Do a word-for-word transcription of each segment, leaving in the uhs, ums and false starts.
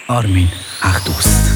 آرمین اخدوست.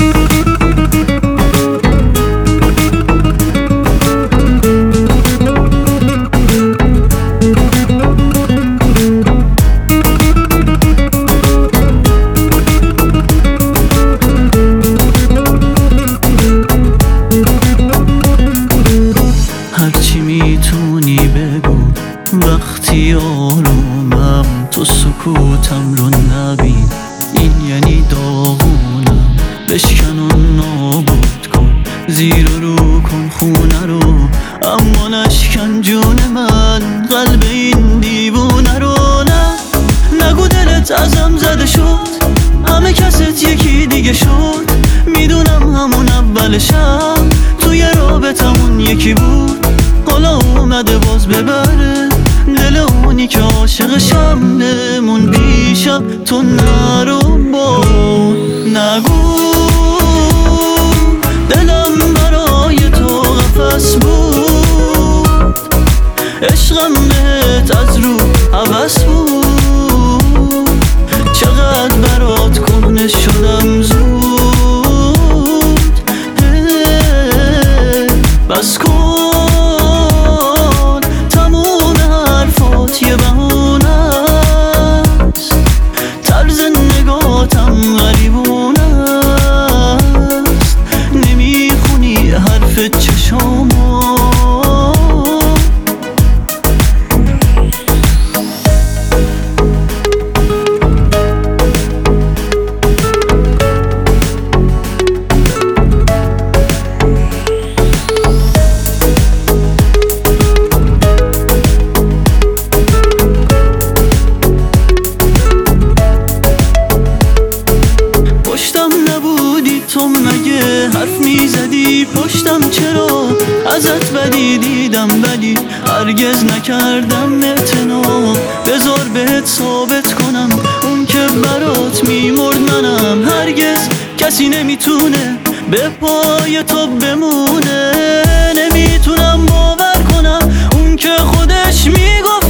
هرچی میتونی بگو وقتی آرومم، تو سکوتم رو نبین، این یعنی داغونم. بشکن و نابود کن، زیر و رو کن خونه رو، اما نشکن جون من قلب این دیوونه رو. نه نگو دلت ازم زده شد، همه کست یکی دیگه شد. میدونم همون اول شب توی رابطمون یکی بود، حالا اومده باز ببره دل اونی که عاشقشم. بمون پیشم تو نرو با نگو، دلم برای تو قفس بود، عشقم بهت از رو هوس بود. چقدر برات کهنه شدم زود، بس کن تموم حرفات یه بهونه است، طرز نگاتم غریبونه است، نمیخونی حرف چشامو. تو مگه حرف میزدی پشتم؟ چرا ازت بدی دیدم ولی هرگز نکردم اعتنا. بذار بهت ثابت کنم اون که برات میمرد منم. هرگز کسی نمیتونه به پای تو بمونه، نمیتونم باور کنم اون که خودش میگفت